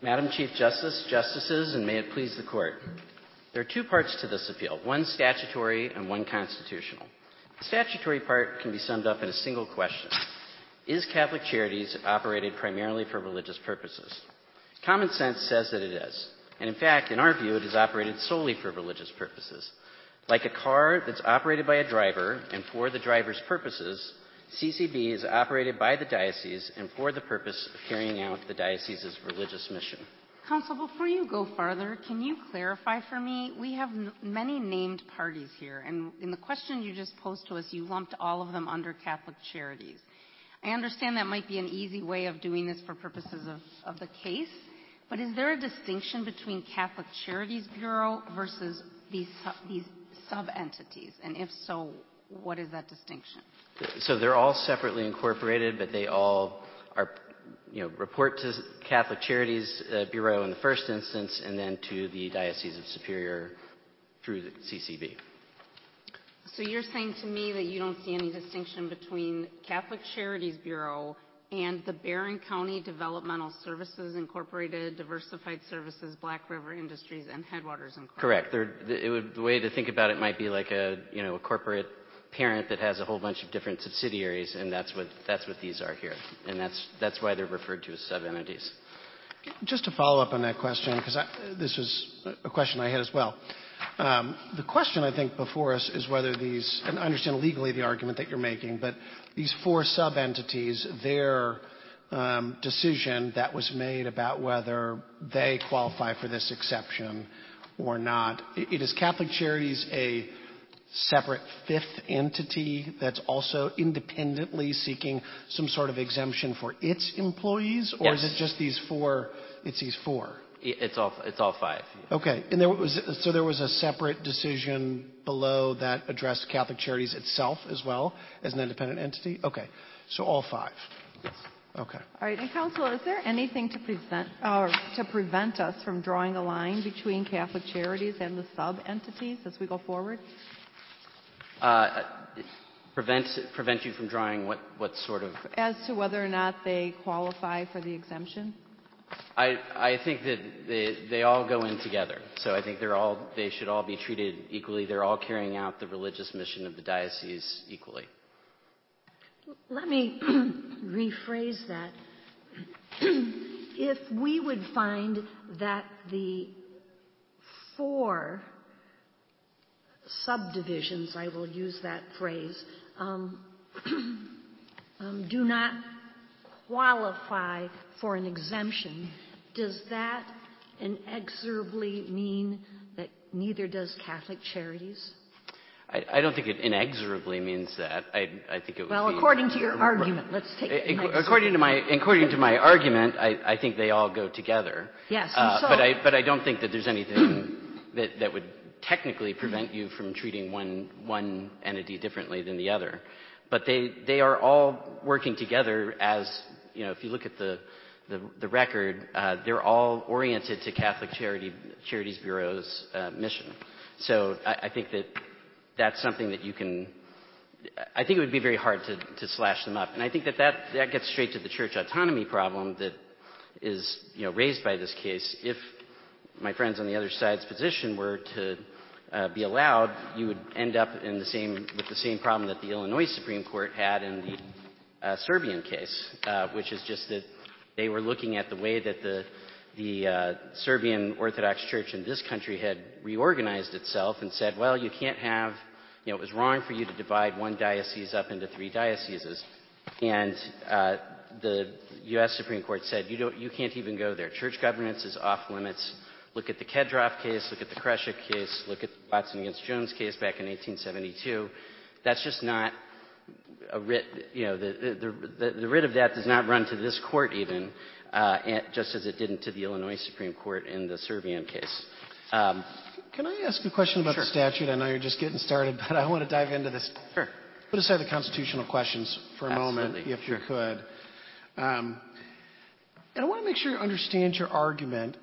Madam Chief Justice, Justices, and may it please the Court. There are two parts to this appeal, one statutory and one constitutional. The statutory part can be summed up in a single question. Is Catholic Charities operated primarily for religious purposes? Common sense says that it is. And in fact, in our view, it is operated solely for religious purposes. Like a car that's operated by a driver and for the driver's purposes, CCB is operated by the diocese and for the purpose of carrying out the diocese's religious mission. Counsel, before you go further, can you clarify for me? We have many named parties here, and in the question you just posed to us, you lumped all of them under Catholic Charities. I understand that might be an easy way of doing this for purposes of the case, but is there a distinction between Catholic Charities Bureau versus these sub-entities? And if so, what is that distinction? So they're all separately incorporated, but they all are, report to Catholic Charities Bureau in the first instance and then to the Diocese of Superior through the CCB. So you're saying to me that you don't see any distinction between Catholic Charities Bureau and the Barron County Developmental Services Incorporated, Diversified Services, Black River Industries, and Headwaters Incorporated? Correct. The way to think about it might be like a corporate parent that has a whole bunch of different subsidiaries, and that's what these are here. And that's why they're referred to as sub-entities. Just to follow up on that question, because this was a question I had as well. The question, I think, before us is whether these, and I understand legally the argument that you're making, but these four sub-entities, their decision that was made about whether they qualify for this exception or not, is Catholic Charities a separate fifth entity that's also independently seeking some sort of exemption for its employees? Or Yes. is it just these four? It's these four. It's all five. Okay. And there was a separate decision below that addressed Catholic Charities itself as well as an independent entity? Okay. So all five. Yes. Okay. All right. And counsel, is there anything to prevent us from drawing a line between Catholic Charities and the sub-entities as we go forward? Prevent you from drawing what sort of? As to whether or not they qualify for the exemption? I think that they all go in together. So I think they should all be treated equally. They're all carrying out the religious mission of the diocese equally. Let me rephrase that. If we would find that the four subdivisions, I will use that phrase, do not qualify for an exemption, does that inexorably mean that neither does Catholic Charities? I don't think it inexorably means that. I think it would Well, according to your argument, let's take it. According to my argument, I think they all go together. Yes. But I don't think that there's anything that would technically prevent you from treating one entity differently than the other. But they are all working together as, if you look at the record, they're all oriented to Catholic Charities Bureau's mission. So I think that's something that you can, I think it would be very hard to slash them up. And I think that gets straight to the church autonomy problem that is, raised by this case. If my friends on the other side's position were to be allowed, you would end up with the same problem that the Illinois Supreme Court had in the Serbian case, which is just that they were looking at the way that the Serbian Orthodox Church in this country had reorganized itself and said, well, you can't have, it was wrong for you to divide one diocese up into three dioceses. And the U.S. Supreme Court said, you can't even go there. Church governance is off limits. Look at the Kedroff case, look at the Kreshik case, look at the Watson against Jones case back in 1872. That's just not a writ, the writ of that does not run to this court even, just as it didn't to the Illinois Supreme Court in the Serbian case. Can I ask a question about the statute? I know you're just getting started, but I want to dive into this. Sure. Put aside the constitutional questions for a moment, if you could. And I want to make sure you understand your argument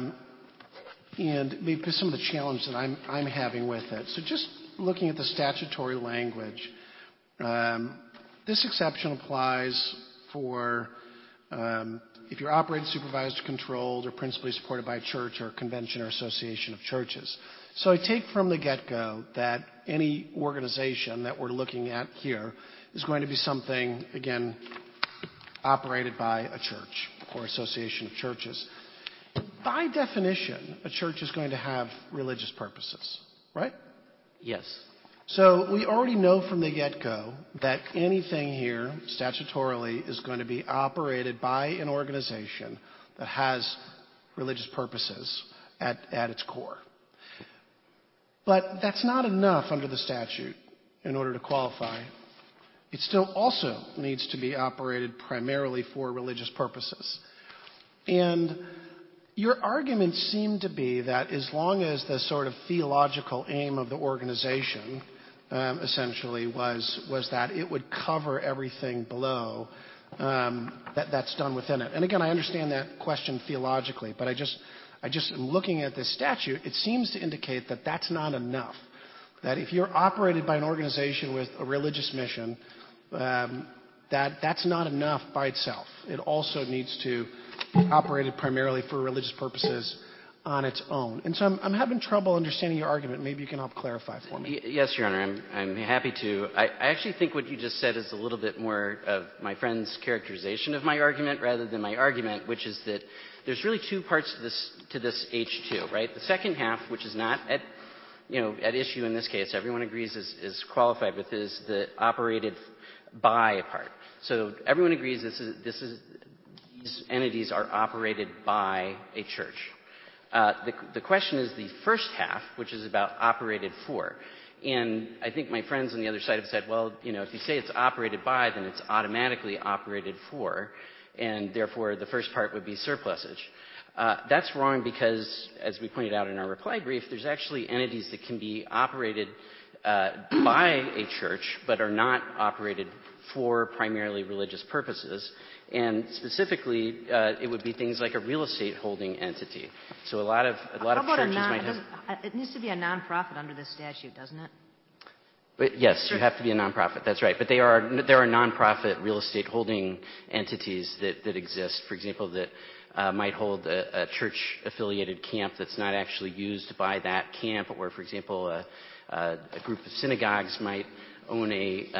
and maybe some of the challenge that I'm having with it. So just looking at the statutory language, this exception applies for if you're operated, supervised, controlled, or principally supported by a church or convention or association of churches. So I take from the get-go that any organization that we're looking at here is going to be something, again, operated by a church or association of churches. By definition, a church is going to have religious purposes, right? Yes. So we already know from the get-go that anything here statutorily is going to be operated by an organization that has religious purposes at its core. But that's not enough under the statute in order to qualify. It still also needs to be operated primarily for religious purposes. And your argument seemed to be that as long as the sort of theological aim of the organization essentially was that it would cover everything below that's done within it. And again, I understand that question theologically, but I just am looking at this statute. It seems to indicate that that's not enough. That if you're operated by an organization with a religious mission, that's not enough by itself. It also needs to be operated primarily for religious purposes on its own. And so I'm having trouble understanding your argument. Maybe you can help clarify for me. Yes, Your Honor, I'm happy to. I actually think what you just said is a little bit more of my friend's characterization of my argument rather than my argument, which is that there's really two parts to this H2, right? The second half, which is not at issue in this case, everyone agrees is qualified with, is the operated by part. So everyone agrees these entities are operated by a church. The question is the first half, which is about operated for. And I think my friends on the other side have said, well, if you say it's operated by, then it's automatically operated for, and therefore the first part would be surplusage. That's wrong because, as we pointed out in our reply brief, there's actually entities that can be operated by a church but are not operated for primarily religious purposes. And specifically, it would be things like a real estate holding entity. So a lot of churches might have. It needs to be a nonprofit under this statute, doesn't it? But yes, you have to be a nonprofit. That's right. But there are nonprofit real estate holding entities that exist. For example, that might hold a church-affiliated camp that's not actually used by that camp, or, for example, a group of synagogues might own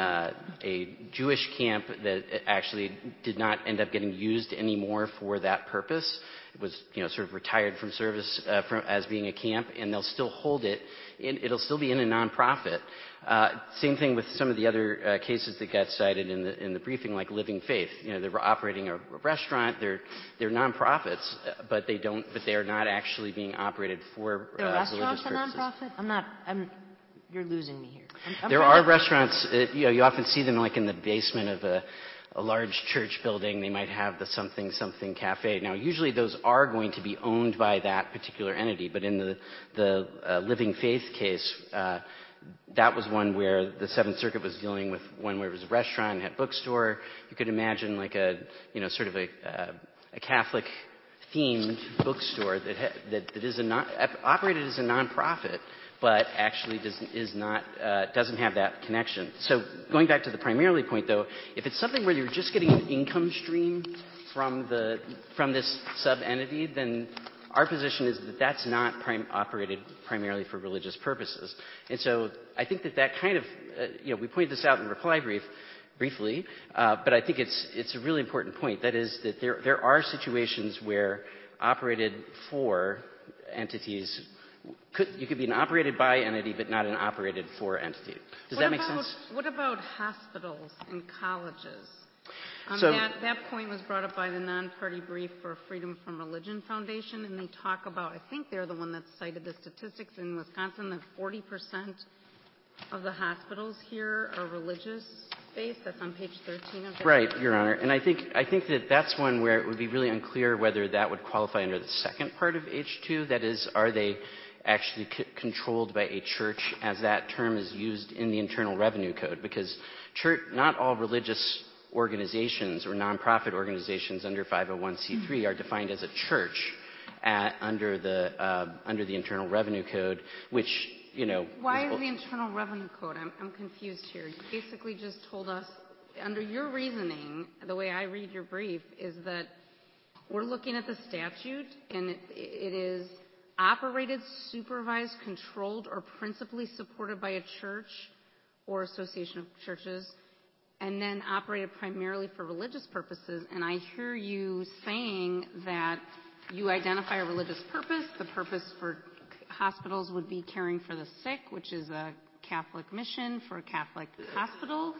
a Jewish camp that actually did not end up getting used anymore for that purpose. It was, sort of retired from service as being a camp, and they'll still hold it. It'll still be in a nonprofit. Same thing with some of the other cases that got cited in the briefing, like Living Faith. They were operating a restaurant. They're nonprofits, but they are not actually being operated for the religious purposes. The restaurant's a nonprofit? You're losing me here. There are restaurants, you often see them like in the basement of a large church building. They might have the something cafe. Now, usually those are going to be owned by that particular entity, but in the Living Faith case, that was one where the Seventh Circuit was dealing with one where it was a restaurant, had a bookstore. You could imagine like a Catholic themed bookstore that is operated as a nonprofit, but actually doesn't have that connection. So going back to the primarily point, though, if it's something where you're just getting an income stream from this sub-entity, then our position is that that's not operated primarily for religious purposes. And so I think that kind of, we pointed this out in the reply brief briefly, but I think it's a really important point. That is that there are situations where operated for entities you could be an operated by entity, but not an operated for entity. Does that make sense? What about hospitals and colleges? So, that point was brought up by the non-party brief for Freedom from Religion Foundation, and they talk about, I think they're the one that cited the statistics in Wisconsin that 40% of the hospitals here are religious-based. That's on page 13 of the Right, Your Honor. And I think that's one where it would be really unclear whether that would qualify under the second part of H2. That is, are they actually controlled by a church, as that term is used in the Internal Revenue Code? Because not all religious organizations or nonprofit organizations under 501c3 are defined as a church under the Internal Revenue Code, which Why is the Internal Revenue Code? I'm confused here. You basically just told us, under your reasoning, the way I read your brief, is that we're looking at the statute, and it is operated, supervised, controlled, or principally supported by a church or association of churches, and then operated primarily for religious purposes. And I hear you saying that you identify a religious purpose. The purpose for hospitals would be caring for the sick, which is a Catholic mission for a Catholic hospital.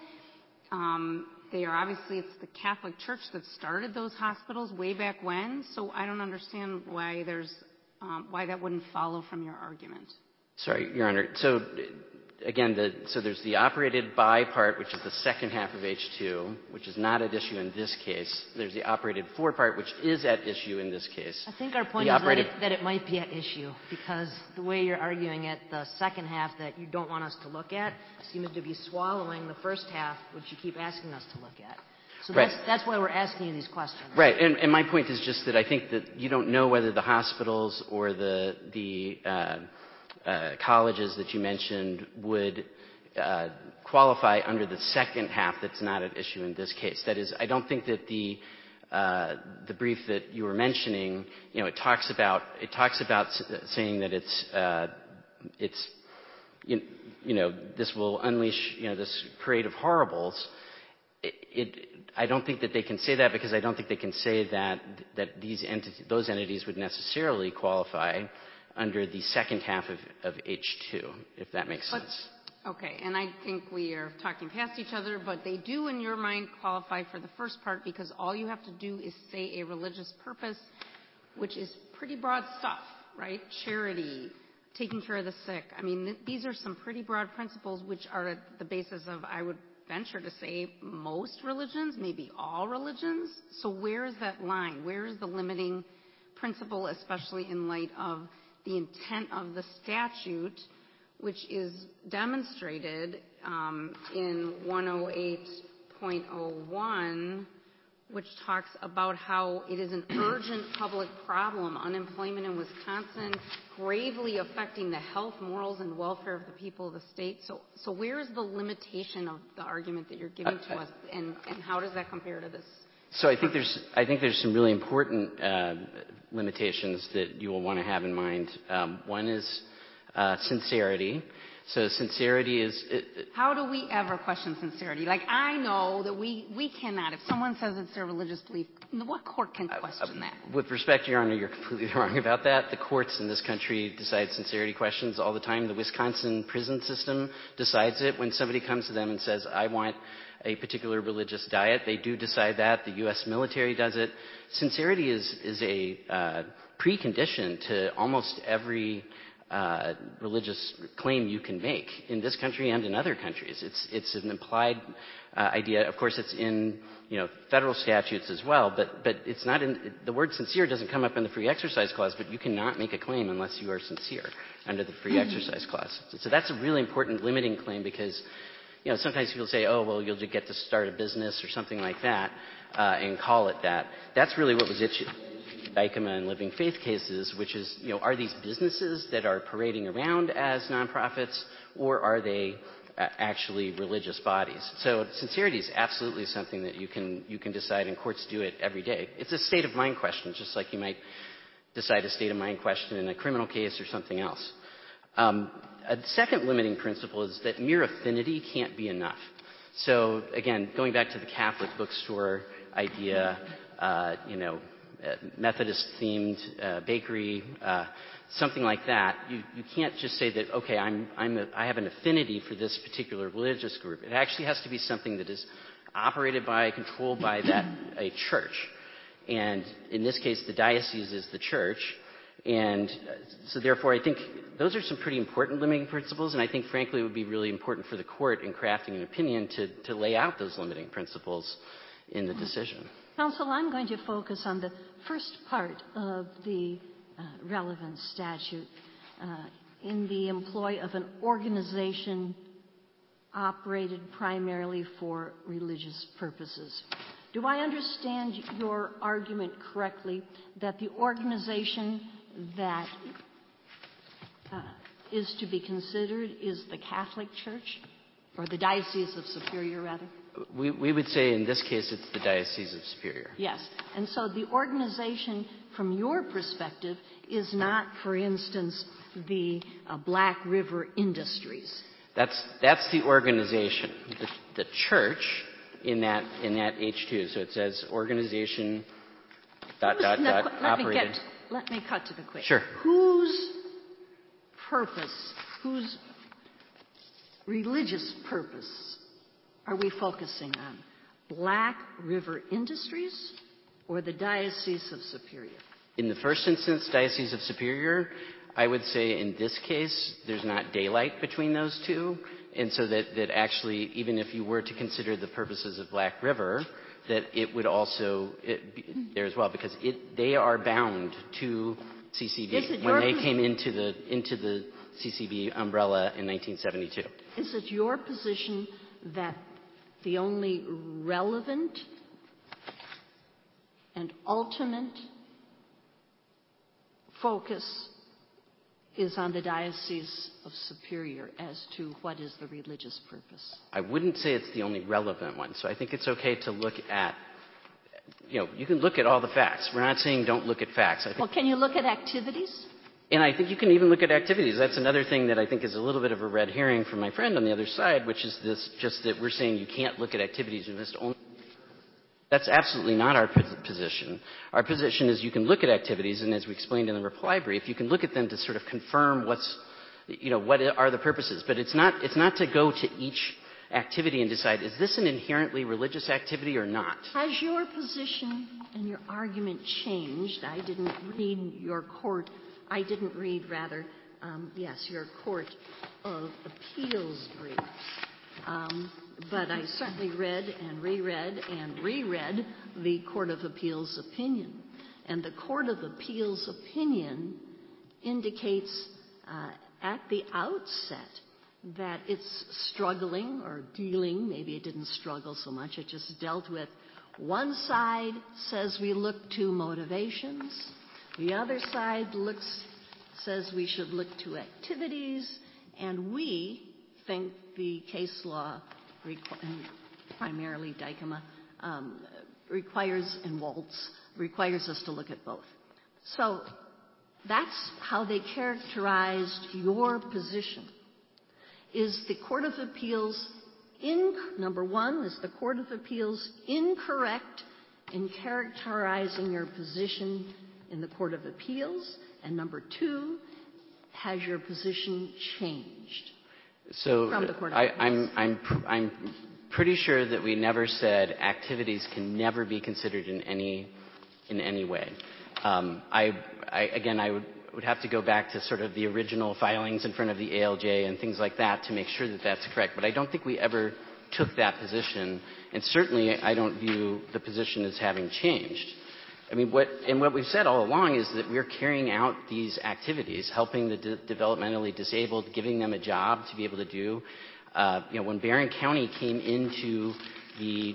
It's the Catholic Church that started those hospitals way back when, so I don't understand why that wouldn't follow from your argument. Sorry, Your Honor. So again, there's the operated by part, which is the second half of H2, which is not at issue in this case. There's the operated for part, which is at issue in this case. I think our point is that it might be at issue because the way you're arguing it, the second half that you don't want us to look at seems to be swallowing the first half, which you keep asking us to look at. So right. That's why we're asking you these questions. Right, and my point is just that I think that you don't know whether the hospitals or the colleges that you mentioned would qualify under the second half that's not at issue in this case. That is, I don't think that the brief that you were mentioning, it talks about saying that this will unleash, this parade of horribles. I don't think that they can say that because I don't think they can say that those entities would necessarily qualify under the second half of H2, if that makes sense. Okay, and I think we are talking past each other, but they do, in your mind, qualify for the first part because all you have to do is say a religious purpose, which is pretty broad stuff, right? Charity, taking care of the sick. I mean, these are some pretty broad principles which are at the basis of, I would venture to say, most religions, maybe all religions. So where is that line? Where is the limiting principle, especially in light of the intent of the statute, which is demonstrated in 108.01, which talks about how it is an urgent public problem, unemployment in Wisconsin, gravely affecting the health, morals, and welfare of the people of the state. So where is the limitation of the argument that you're giving to us, and how does that compare to this? So I think there's some really important limitations that you will want to have in mind. One is sincerity. So sincerity is... How do we ever question sincerity? Like, I know that we cannot. If someone says it's their religious belief, what court can question that? With respect, Your Honor, you're completely wrong about that. The courts in this country decide sincerity questions all the time. The Wisconsin prison system decides it. When somebody comes to them and says, I want a particular religious diet, they do decide that. The U.S. military does it. Sincerity is a precondition to almost every religious claim you can make in this country and in other countries. It's an implied idea. Of course, it's in federal statutes as well, but it's not in the word sincere doesn't come up in the Free Exercise Clause, but you cannot make a claim unless you are sincere under the Free Exercise Clause. So that's a really important limiting claim because sometimes people say, oh, well, you'll just get to start a business or something like that and call it that. That's really what was issued. Dykema and Living Faith cases, which is, are these businesses that are parading around as nonprofits, or are they actually religious bodies? So sincerity is absolutely something that you can decide, and courts do it every day. It's a state of mind question, just like you might decide a state of mind question in a criminal case or something else. A second limiting principle is that mere affinity can't be enough. So again, going back to the Catholic bookstore idea, Methodist-themed bakery, something like that. You can't just say that, okay, I have an affinity for this particular religious group. It actually has to be something that is operated by, controlled by a church. And in this case, the diocese is the church. And so therefore, I think those are some pretty important limiting principles, and I think, frankly, it would be really important for the court in crafting an opinion to lay out those limiting principles in the decision. Counsel, I'm going to focus on the first part of the relevant statute in the employ of an organization operated primarily for religious purposes. Do I understand your argument correctly that the organization that is to be considered is the Catholic Church, or the Diocese of Superior, rather? We would say in this case it's the Diocese of Superior. Yes. And so the organization, from your perspective, is not, for instance, the Black River Industries. That's the organization. The church in that H2. So it says organization ... operated. Let me cut to the quick. Sure. Whose purpose, whose religious purpose are we focusing on? Black River Industries or the Diocese of Superior? In the first instance, Diocese of Superior, I would say in this case, there's not daylight between those two. And so that actually, even if you were to consider the purposes of Black River, that it would also be there as well, because they are bound to CCB when they came into the CCB umbrella in 1972. Is it your position that the only relevant and ultimate focus is on the Diocese of Superior as to what is the religious purpose? I wouldn't say it's the only relevant one. So I think it's okay to look at, you can look at all the facts. We're not saying don't look at facts. Well, can you look at activities? And I think you can even look at activities. That's another thing that I think is a little bit of a red herring from my friend on the other side, which is this, just that we're saying you can't look at activities. You must only... That's absolutely not our position. Our position is you can look at activities, and as we explained in the reply brief, you can look at them to sort of confirm what are the purposes. But it's not to go to each activity and decide, is this an inherently religious activity or not? Has your position and your argument changed? I didn't read your Court of Appeals briefs. But I certainly read and reread the Court of Appeals opinion. And the Court of Appeals opinion indicates at the outset that it's struggling or dealing, maybe it didn't struggle so much, it just dealt with one side says we look to motivations, the other side says we should look to activities, and we think the case law and primarily Dykema, requires, and Waltz, requires us to look at both. So that's how they characterized your position. Is the Court of Appeals, number one, is the Court of Appeals incorrect in characterizing your position in the Court of Appeals? And number two, has your position changed? So I'm pretty sure that we never said activities can never be considered in any way. I would have to go back to sort of the original filings in front of the ALJ and things like that to make sure that that's correct. But I don't think we ever took that position, and certainly I don't view the position as having changed. I mean, what we've said all along is that we're carrying out these activities, helping the developmentally disabled, giving them a job to be able to do. When Barron County came into the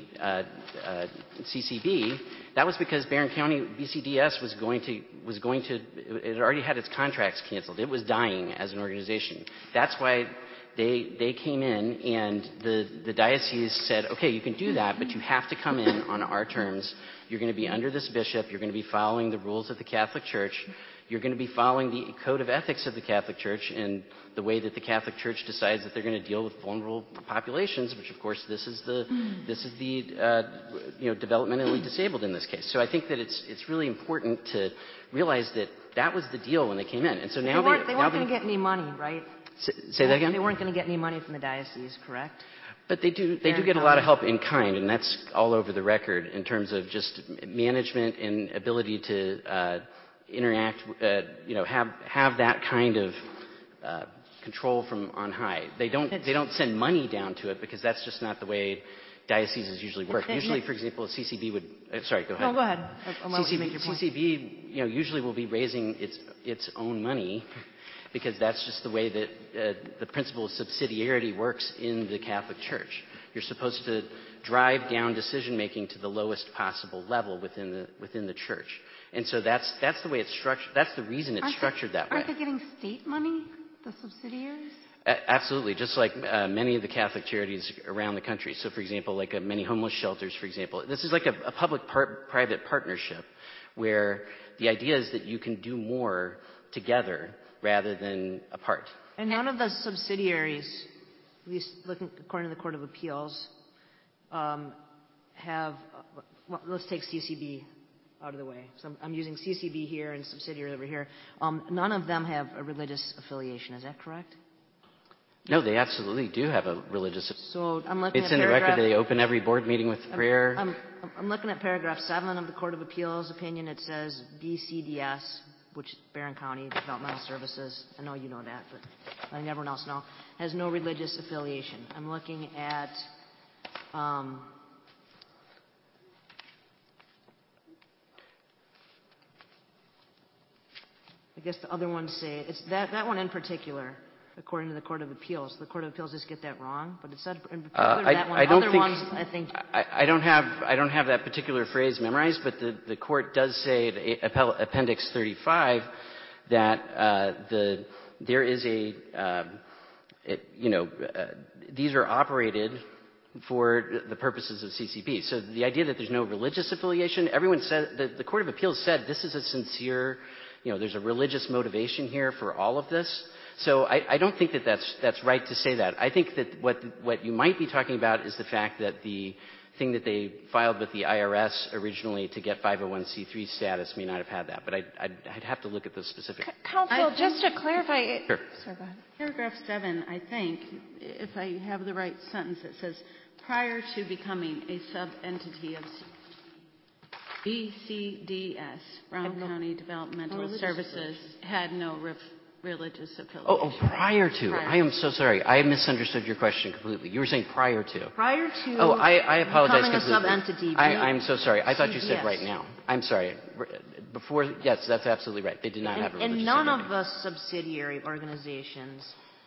CCB, that was because Barron County BCDS was going to, it already had its contracts canceled. It was dying as an organization. That's why they came in, and the diocese said, okay, you can do that, but you have to come in on our terms. You're going to be under this bishop. You're going to be following the rules of the Catholic Church. You're going to be following the code of ethics of the Catholic Church and the way that the Catholic Church decides that they're going to deal with vulnerable populations, which of course this is the developmentally disabled in this case. So I think that it's really important to realize that that was the deal when they came in. And so now they weren't going to get any money, right? Say that again? They weren't going to get any money from the diocese, correct? But they do get a lot of help in kind, and that's all over the record in terms of just management and ability to interact, have that kind of control from on high. They don't send money down to it because that's just not the way dioceses usually work. Usually, for example, a CCB would. Sorry, go ahead. No, go ahead. I'll let you make your point. CCB, usually will be raising its own money, because that's just the way that the principle of subsidiarity works in the Catholic Church. You're supposed to drive down decision-making to the lowest possible level within the church. And so that's the way it's structured. That's the reason it's structured that way. Aren't they getting state money, the subsidiaries? Absolutely, just like many of the Catholic charities around the country. So, for example, like many homeless shelters, for example. This is like a public-private partnership where the idea is that you can do more together rather than apart. And none of the subsidiaries, at least according to the Court of Appeals, have, well, let's take CCB out of the way. So I'm using CCB here and subsidiary over here. None of them have a religious affiliation. Is that correct? No, they absolutely do have a religious. So I'm looking It's at in the paragraph, record. They open every board meeting with prayer. I'm looking at paragraph 7 of the Court of Appeals opinion. It says BCDS, which is Barron County Developmental Services. I know you know that, but letting everyone else know, has no religious affiliation. I'm looking at I guess the other ones say it's that one in particular. According to the Court of Appeals, the Court of Appeals just get that wrong, but it said in particular that one. I think I don't have that particular phrase memorized, but the court does say in Appendix 35 that there is these are operated for the purposes of CCP. So the idea that there's no religious affiliation, everyone said the Court of Appeals said this is a sincere, there's a religious motivation here for all of this. So I don't think that that's right to say that. I think that what you might be talking about is the fact that the thing that they filed with the IRS originally to get 501c3 status may not have had that. But I'd have to look at the specific. Counsel, just to clarify. Sure. Sorry, go ahead. Paragraph 7, I think, if I have the right sentence, it says, prior to becoming a sub-entity of BCDS, Brown County Developmental Services, had no religious affiliation. Oh, prior to. I am so sorry. I misunderstood your question completely. You were saying prior to. Prior to. Oh, I apologize becoming completely. a sub-entity. I'm so sorry. I thought you said CDS. right now. I'm sorry. Before, yes, that's absolutely right. They did not have a religious And none identity. of the subsidiary organizations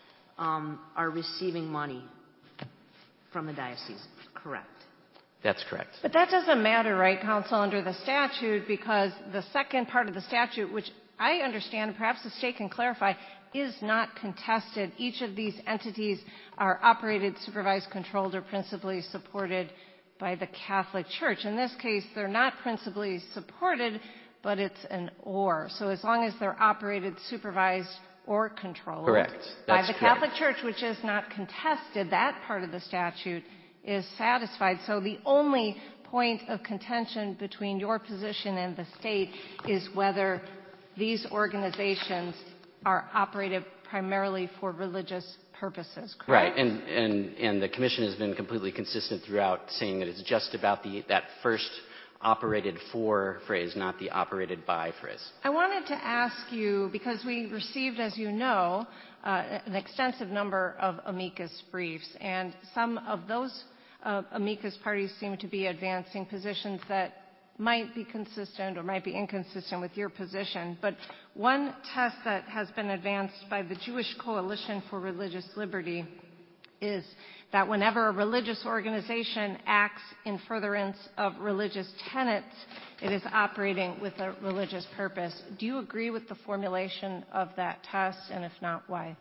are receiving money from the diocese, correct? That's correct. But that doesn't matter, right, Counsel, under the statute, because the second part of the statute, which I understand, perhaps the state can clarify, is not contested. Each of these entities are operated, supervised, controlled, or principally supported by the Catholic Church. In this case, they're not principally supported, but it's an or. So as long as they're operated, supervised, or controlled Correct. by That's the correct. Catholic Church, which is not contested, that part of the statute is satisfied. So the only point of contention between your position and the state is whether these organizations are operated primarily for religious purposes, correct? Right, and the commission has been completely consistent throughout saying that it's just about that first operated for phrase, not the operated by phrase. I wanted to ask you, because we received, as you know, an extensive number of amicus briefs, and some of those amicus parties seem to be advancing positions that might be consistent or might be inconsistent with your position. But one test that has been advanced by the Jewish Coalition for Religious Liberty is that whenever a religious organization acts in furtherance of religious tenets, it is operating with a religious purpose. Do you agree with the formulation of that test, and if not, why?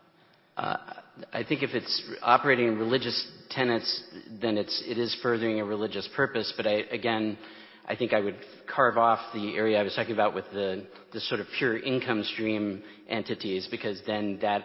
I think if it's operating in religious tenets, then it is furthering a religious purpose. But I think I would carve off the area I was talking about with the sort of pure income stream entities, because then that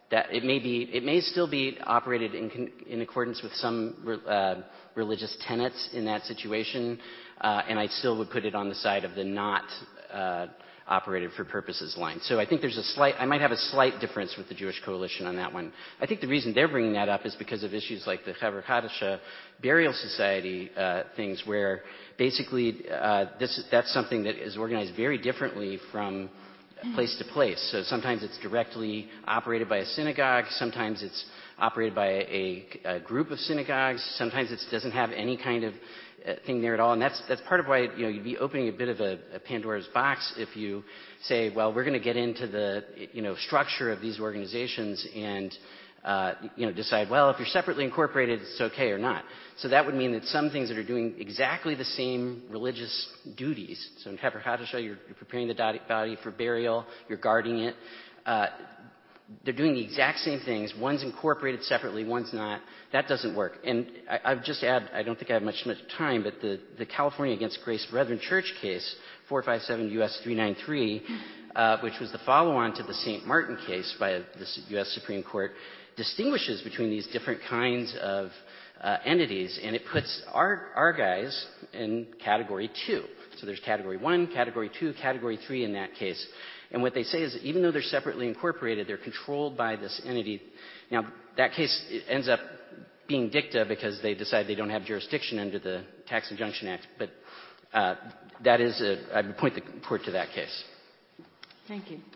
it may still be operated in accordance with some religious tenets in that situation, and I still would put it on the side of the not operated for purposes line. So I think I might have a slight difference with the Jewish Coalition on that one. I think the reason they're bringing that up is because of issues like the Chaver Hadasha Burial Society things, where basically that's something that is organized very differently from place to place. So sometimes it's directly operated by a synagogue, sometimes it's operated by a group of synagogues, sometimes it doesn't have any kind of thing there at all. And that's part of why you'd be opening a bit of a Pandora's box if you say, well, we're going to get into the structure of these organizations and decide, well, if you're separately incorporated, it's okay or not. So that would mean that some things that are doing exactly the same religious duties, so in Chaver Hadasha, you're preparing the body for burial, you're guarding it, they're doing the exact same things. One's incorporated separately, one's not. That doesn't work. And I've just add, I don't think I have much time, but the California against Grace Brethren Church case, 457 U.S. 393, which was the follow-on to the St. Martin case by the U.S. Supreme Court, distinguishes between these different kinds of entities, and it puts our guys in category 2. So there's category 1, category 2, category 3 in that case. And what they say is that even though they're separately incorporated, they're controlled by this entity. Now, that case ends up being dicta because they decide they don't have jurisdiction under the Tax Injunction Act. But that is I would point the court to that case. Thank you.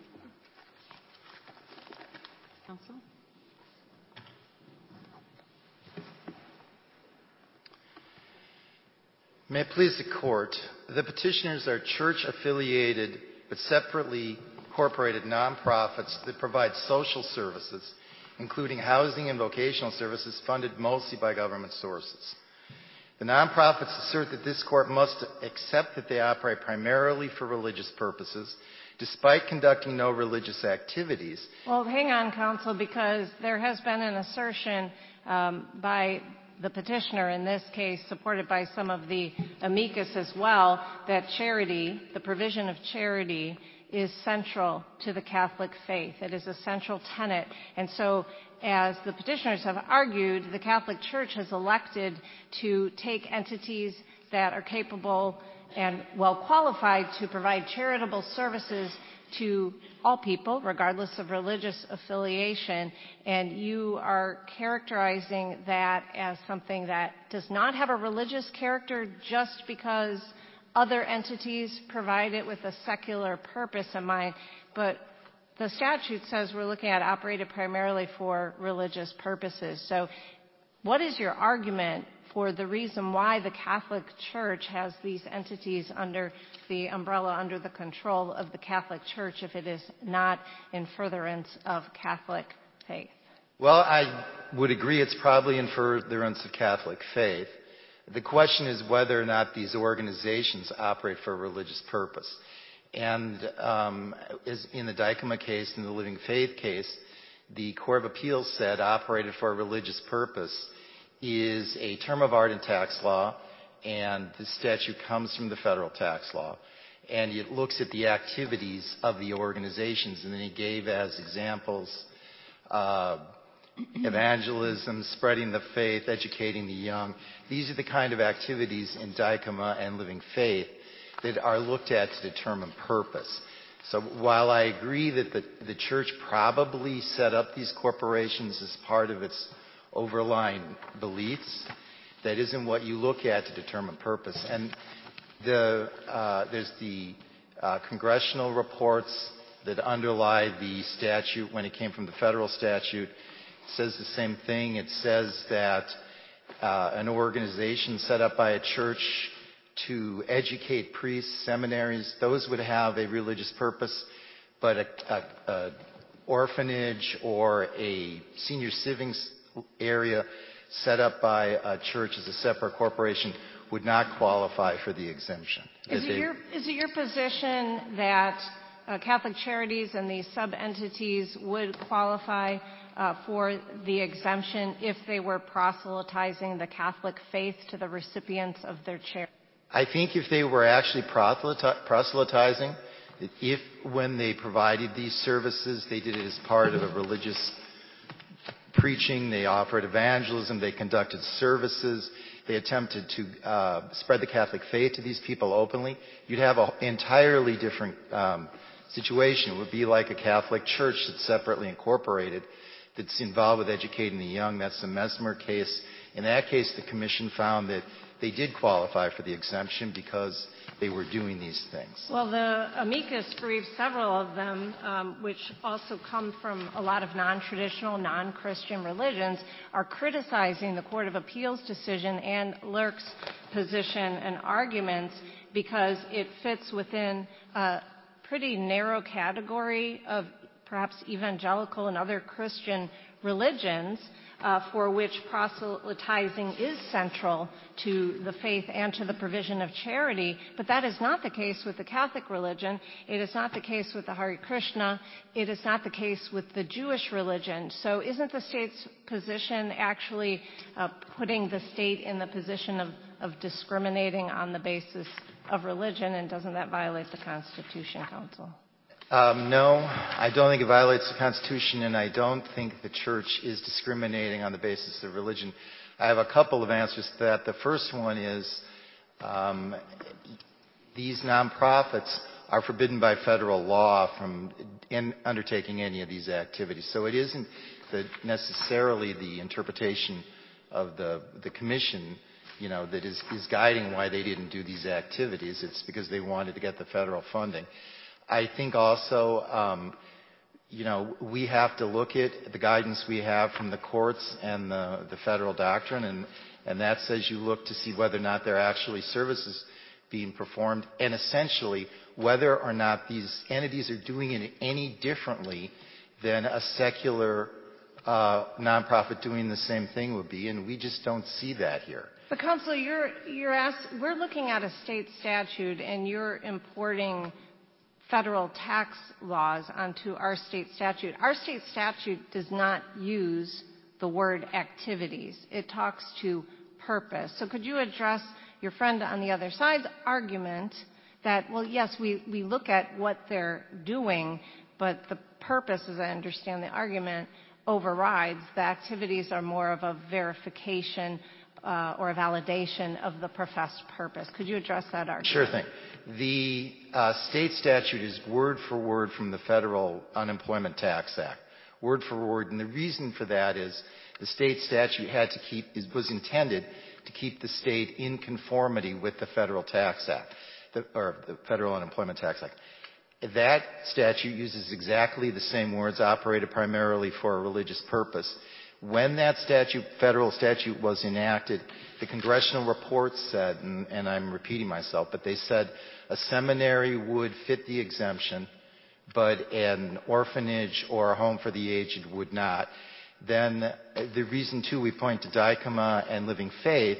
Counsel? May it please the court, the petitioners are church-affiliated but separately incorporated nonprofits that provide social services, including housing and vocational services funded mostly by government sources. The nonprofits assert that this court must accept that they operate primarily for religious purposes, despite conducting no religious activities. Well, hang on, counsel, because there has been an assertion by the petitioner, in this case supported by some of the amicus as well, that charity, the provision of charity, is central to the Catholic faith. It is a central tenet. And so, as the petitioners have argued, the Catholic Church has elected to take entities that are capable and well qualified to provide charitable services to all people, regardless of religious affiliation, and you are characterizing that as something that does not have a religious character just because other entities provide it with a secular purpose in mind. But the statute says we're looking at operated primarily for religious purposes. So what is your argument for the reason why the Catholic Church has these entities under the umbrella, under the control of the Catholic Church, if it is not in furtherance of Catholic faith? Well, I would agree it's probably in furtherance of Catholic faith. The question is whether or not these organizations operate for a religious purpose. And as in the Dykema case and the Living Faith case, the Court of Appeals said operated for a religious purpose is a term of art in tax law, and the statute comes from the federal tax law. And it looks at the activities of the organizations, and then he gave as examples evangelism, spreading the faith, educating the young. These are the kind of activities in Dykema and Living Faith that are looked at to determine purpose. So while I agree that the church probably set up these corporations as part of its overlying beliefs, that isn't what you look at to determine purpose. And there's the congressional reports that underlie the statute when it came from the federal statute. It says the same thing. It says that an organization set up by a church to educate priests, seminaries, those would have a religious purpose, but an orphanage or a senior civings area set up by a church as a separate corporation would not qualify for the exemption. Is it your position that Catholic Charities and these sub-entities would qualify for the exemption if they were proselytizing the Catholic faith to the recipients of their charity? I think if they were actually proselytizing, if when they provided these services, they did it as part of a religious preaching, they offered evangelism, they conducted services, they attempted to spread the Catholic faith to these people openly, you'd have an entirely different situation. It would be like a Catholic church that's separately incorporated, that's involved with educating the young. That's the Mesmer case. In that case, the commission found that they did qualify for the exemption because they were doing these things. Well, the amicus briefs, several of them, which also come from a lot of non-traditional, non-Christian religions, are criticizing the Court of Appeals decision and Lurk's position and arguments because it fits within a pretty narrow category of perhaps evangelical and other Christian religions. for which proselytizing is central to the faith and to the provision of charity, but that is not the case with the Catholic religion. It is not the case with the Hare Krishna. It is not the case with the Jewish religion. So isn't the state's position actually putting the state in the position of discriminating on the basis of religion, and doesn't that violate the Constitution, Counsel? No, I don't think it violates the Constitution, and I don't think the church is discriminating on the basis of religion. I have a couple of answers to that. The first one is these nonprofits are forbidden by federal law from undertaking any of these activities. So it isn't necessarily the interpretation of the commission, that is guiding why they didn't do these activities. It's because they wanted to get the federal funding. I think also, we have to look at the guidance we have from the courts and the federal doctrine, and that says you look to see whether or not there are actually services being performed, and essentially whether or not these entities are doing it any differently than a secular nonprofit doing the same thing would be, and we just don't see that here. But Counsel, we're looking at a state statute, and you're importing federal tax laws onto our state statute. Our state statute does not use the word activities. It talks to purpose. So could you address your friend on the other side's argument that, well, yes, we look at what they're doing, but the purpose, as I understand the argument, overrides. The activities are more of a verification or a validation of the professed purpose. Could you address that argument? Sure thing. The state statute is word for word from the Federal Unemployment Tax Act. Word for word. And the reason for that is the state statute was intended to keep the state in conformity with the Federal Tax Act, or the Federal Unemployment Tax Act. That statute uses exactly the same words, operated primarily for a religious purpose. When that federal statute was enacted, the congressional report said, and I'm repeating myself, but they said a seminary would fit the exemption, but an orphanage or a home for the aged would not. Then the reason, too, we point to Dykema and Living Faith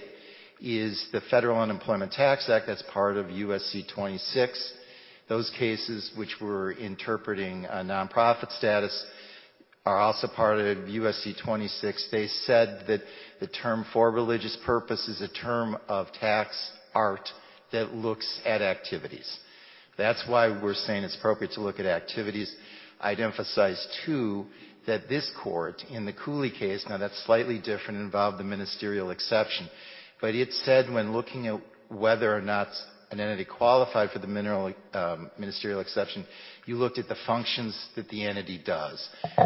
is the Federal Unemployment Tax Act. That's part of USC 26. Those cases which were interpreting a nonprofit status are also part of USC 26. They said that the term for religious purpose is a term of tax art that looks at activities. That's why we're saying it's appropriate to look at activities. I'd emphasize, too, that this court, in the Cooley case, now that's slightly different, involved the ministerial exception, but it said when looking at whether or not an entity qualified for the ministerial exception, you looked at the functions that the entity does.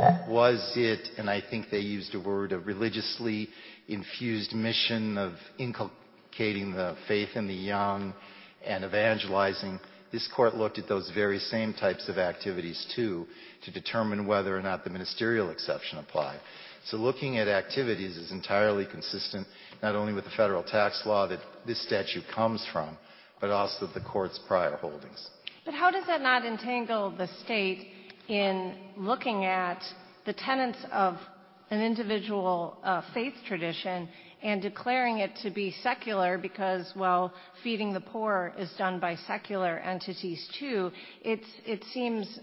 Was it, and I think they used a word, a religiously infused mission of inculcating the faith in the young and evangelizing? This court looked at those very same types of activities, too, to determine whether or not the ministerial exception applied. So looking at activities is entirely consistent not only with the federal tax law that this statute comes from, but also the court's prior holdings. But how does that not entangle the state in looking at the tenets of an individual faith tradition and declaring it to be secular because, well, feeding the poor is done by secular entities too? It seems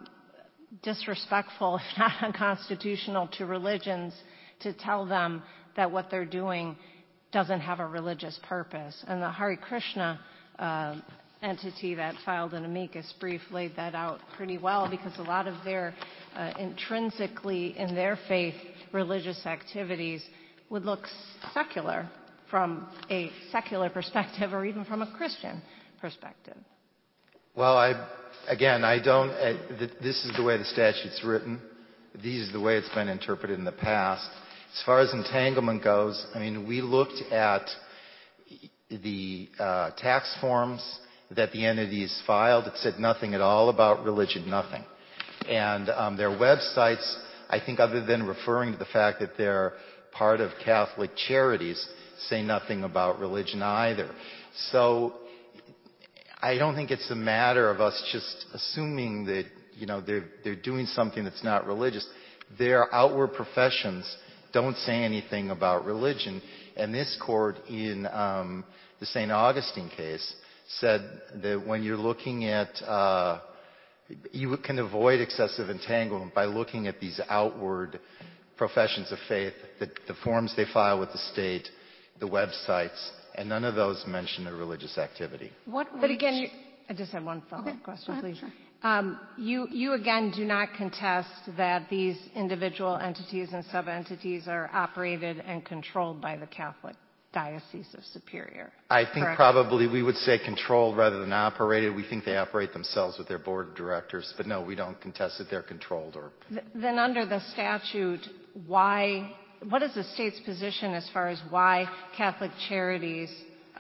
disrespectful, if not unconstitutional, to religions to tell them that what they're doing doesn't have a religious purpose. And the Hare Krishna entity that filed an amicus brief laid that out pretty well, because a lot of their intrinsically in their faith religious activities would look secular from a secular perspective or even from a Christian perspective. Well, this is the way the statute's written. This is the way it's been interpreted in the past. As far as entanglement goes, we looked at the tax forms that the entities filed. It said nothing at all about religion, nothing. And their websites, I think other than referring to the fact that they're part of Catholic charities, say nothing about religion either. So I don't think it's a matter of us just assuming that they're doing something that's not religious. They're outward professions don't say anything about religion. And this court in the St. Augustine case said that when you're looking at, you can avoid excessive entanglement by looking at these outward professions of faith, the forms they file with the state, the websites, and none of those mention a religious activity. But again, I just have one follow-up question, please. Sure. You again do not contest that these individual entities and sub-entities are operated and controlled by the Catholic Diocese of Superior. I think correct? Probably we would say controlled rather than operated. We think they operate themselves with their board of directors, but no, we don't contest that they're controlled. Or Then under the statute, what is the state's position as far as why Catholic Charities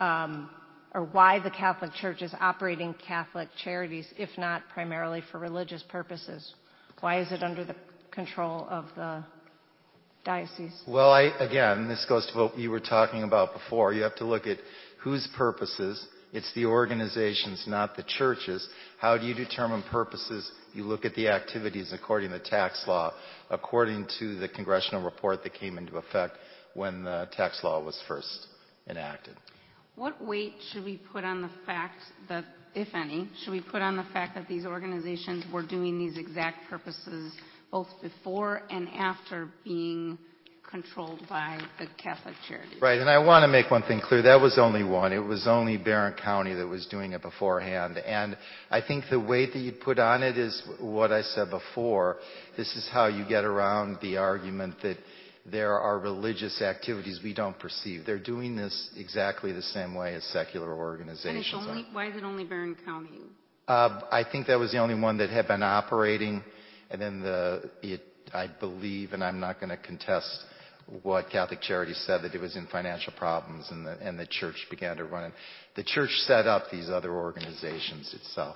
or why the Catholic Church is operating Catholic Charities, if not primarily for religious purposes? Why is it under the control of the diocese? Well, again, this goes to what you were talking about before. You have to look at whose purposes. It's the organizations, not the churches. How do you determine purposes? You look at the activities according to the tax law, according to the congressional report that came into effect when the tax law was first enacted. What weight should we put on the fact that, if any, should we put on the fact that these organizations were doing these exact purposes both before and after being controlled by the Catholic Charities? Right, and I want to make one thing clear. That was only one. It was only Barron County that was doing it beforehand. And I think the weight that you put on it is what I said before. This is how you get around the argument that there are religious activities we don't perceive. They're doing this exactly the same way as secular organizations And why is it only Barron County? I think that was the only one that had been operating. And then I believe, and I'm not going to contest what Catholic Charities said, that it was in financial problems and the church began to run it. The church set up these other organizations itself.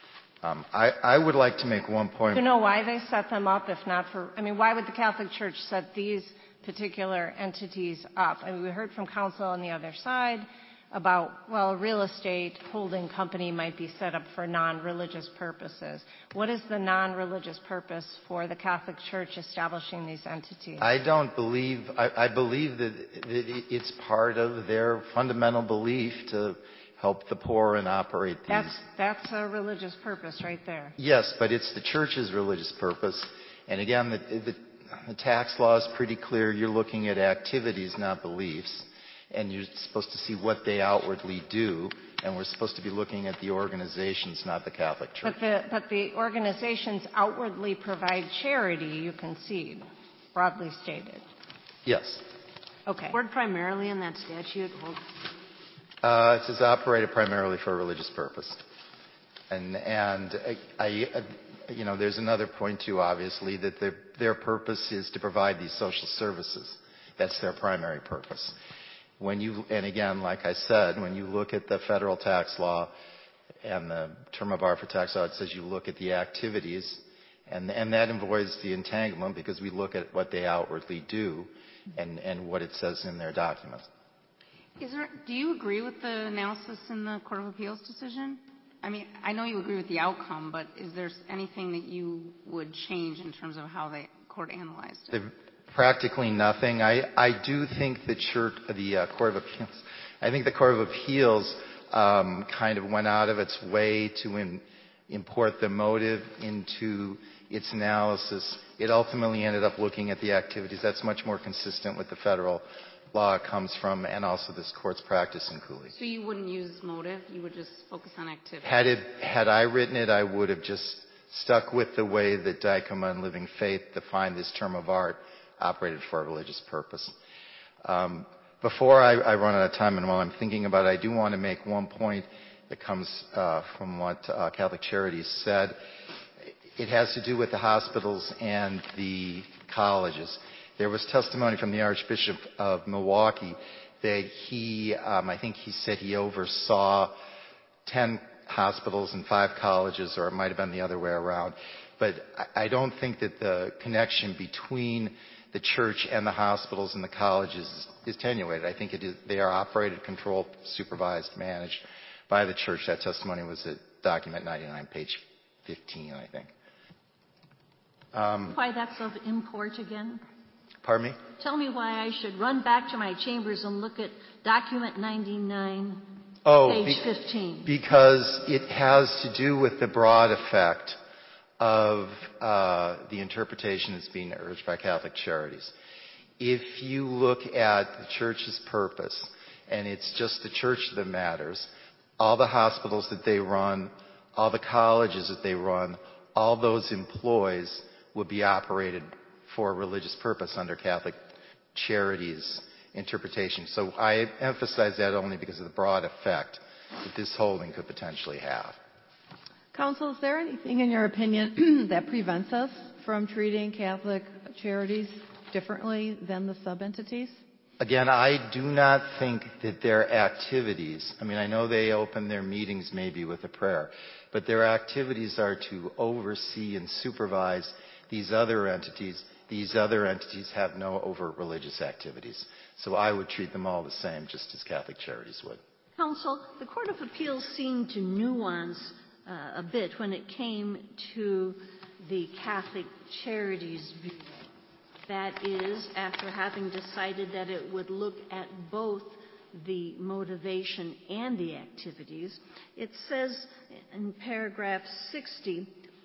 I would like to make one point. Do you know why they set them up, if not for, why would the Catholic Church set these particular entities up? We heard from counsel on the other side about, a real estate holding company might be set up for non-religious purposes. What is the non-religious purpose for the Catholic Church establishing these entities? I believe that it's part of their fundamental belief to help the poor and operate these. That's a religious purpose right there. Yes, but it's the church's religious purpose. And again, the tax law is pretty clear. You're looking at activities, not beliefs. And you're supposed to see what they outwardly do. And we're supposed to be looking at the organizations, not the Catholic Church. But the organizations outwardly provide charity, you concede, broadly stated. Yes. Okay. Word primarily in that statute. It says operated primarily for a religious purpose. And there's another point too, obviously, that their purpose is to provide these social services. That's their primary purpose. And again, like I said, when you look at the federal tax law and the term of art for tax law, it says you look at the activities, and that avoids the entanglement because we look at what they outwardly do and what it says in their documents. Do you agree with the analysis in the Court of Appeals decision? I know you agree with the outcome, but is there anything that you would change in terms of how the court analyzed it? Practically nothing. I do think the Court of Appeals, I think the Court of Appeals kind of went out of its way to import the motive into its analysis. It ultimately ended up looking at the activities. That's much more consistent with the federal law it comes from and also this court's practice in Cooley. So you wouldn't use motive? You would just focus on activity? Had I written it, I would have just stuck with the way that Dykema and Living Faith defined this term of art, operated for a religious purpose. Before I run out of time, and while I'm thinking about it, I do want to make one point that comes from what Catholic Charities said. It has to do with the hospitals and the colleges. There was testimony from the Archbishop of Milwaukee that I think he said he oversaw 10 hospitals and 5 colleges, or it might have been the other way around. But I don't think that the connection between the church and the hospitals and the colleges is attenuated. I think they are operated, controlled, supervised, managed by the church. That testimony was at document 99, page 15, I think. Why that's of import again? Pardon me? Tell me why I should run back to my chambers and look at document 99, page 15. Because it has to do with the broad effect of the interpretation that's being urged by Catholic Charities. If you look at the church's purpose, and it's just the church that matters, all the hospitals that they run, all the colleges that they run, all those employees would be operated for a religious purpose under Catholic Charities interpretation. So I emphasize that only because of the broad effect that this holding could potentially have. Counsel, is there anything in your opinion that prevents us from treating Catholic Charities differently than the sub-entities? Again, I do not think that their activities, I mean, I know they open their meetings maybe with a prayer, but their activities are to oversee and supervise these other entities. These other entities have no overt religious activities. So I would treat them all the same, just as Catholic Charities would. Counsel, the Court of Appeals seemed to nuance a bit when it came to the Catholic Charities view. That is, after having decided that it would look at both the motivation and the activities, it says in paragraph 60,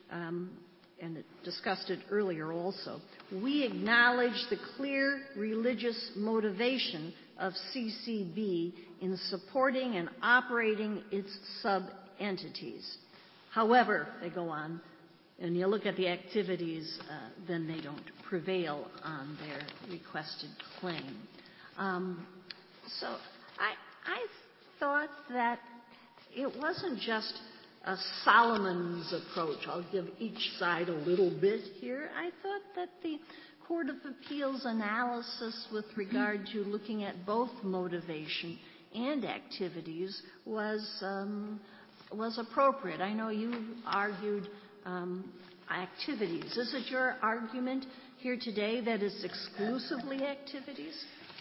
and it discussed it earlier also, we acknowledge the clear religious motivation of CCB in supporting and operating its sub-entities. However, they go on, and you look at the activities, then they don't prevail on their requested claim. So I thought that it wasn't just a Solomon's approach. I'll give each side a little bit here. I thought that the Court of Appeals analysis with regard to looking at both motivation and activities was appropriate. I know you argued activities. Is it your argument here today that it's exclusively activities?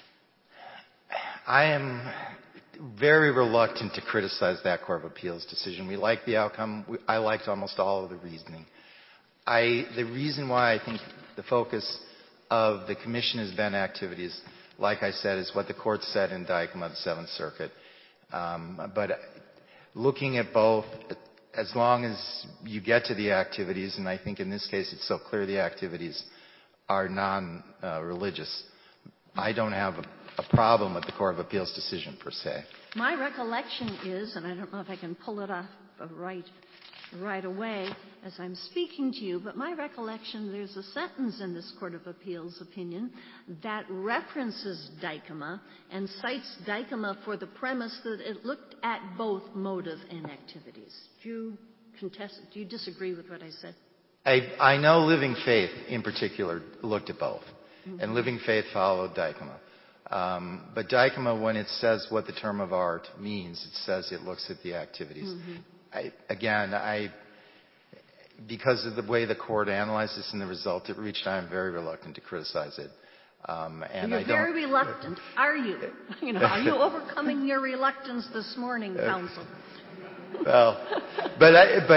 I am very reluctant to criticize that Court of Appeals decision. We like the outcome. I liked almost all of the reasoning. The reason why I think the focus of the Commission has been activities, like I said, is what the Court said in Dykema, the Seventh Circuit. But looking at both, as long as you get to the activities, and I think in this case it's so clear the activities are non-religious, I don't have a problem with the Court of Appeals decision per se. My recollection is, and I don't know if I can pull it off right away as I'm speaking to you, but my recollection, there's a sentence in this Court of Appeals opinion that references Dykema and cites Dykema for the premise that it looked at both motive and activities. Do you disagree with what I said? I know Living Faith in particular looked at both, and Living Faith followed Dykema. But Dykema, when it says what the term of art means, it says it looks at the activities. Because of the way the Court analyzed this and the result it reached, I am very reluctant to criticize it. You're very reluctant, are you? Are you overcoming your reluctance this morning, counsel? Well, but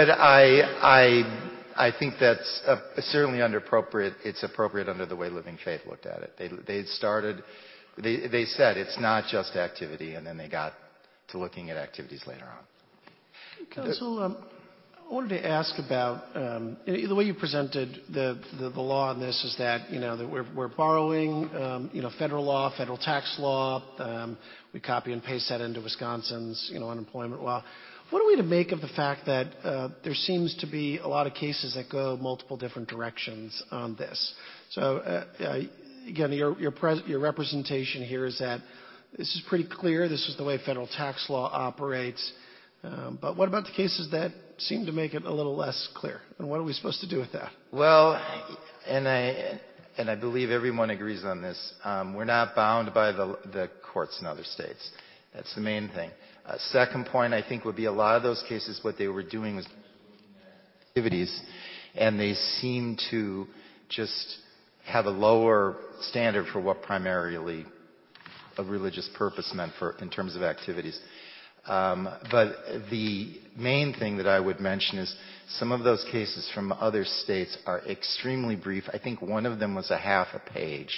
I think that's certainly it's appropriate under the way Living Faith looked at it. They said it's not just activity, and then they got to looking at activities later on. Counsel, I wanted to ask about the way you presented the law on this is that that we're borrowing federal law, federal tax law. We copy and paste that into Wisconsin's unemployment law. What are we to make of the fact that there seems to be a lot of cases that go multiple different directions on this? So again, your representation here is that this is pretty clear. This is the way federal tax law operates. But what about the cases that seem to make it a little less clear? And what are we supposed to do with that? Well, and I believe everyone agrees on this. We're not bound by the courts in other states. That's the main thing. Second point, I think, would be a lot of those cases, what they were doing was activities, and they seem to just have a lower standard for what primarily a religious purpose meant in terms of activities. But the main thing that I would mention is some of those cases from other states are extremely brief. I think one of them was a half a page.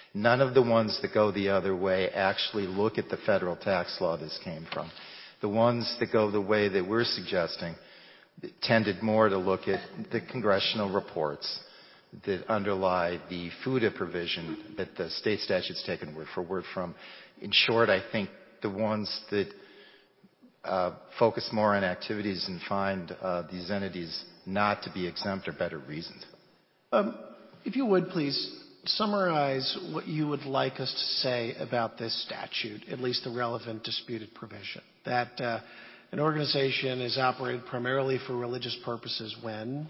None of the ones that go the other way actually look at the federal tax law this came from. The ones that go the way that we're suggesting tended more to look at the congressional reports that underlie the FUTA provision that the state statute's taken word for word from. In short, I think the ones that focus more on activities and find these entities not to be exempt are better reasoned. If you would, please summarize what you would like us to say about this statute, at least the relevant disputed provision. That an organization is operated primarily for religious purposes when?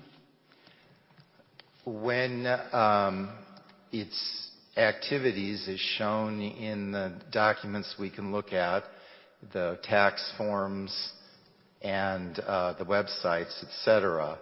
When its activities, as shown in the documents we can look at, the tax forms and the websites, etc.,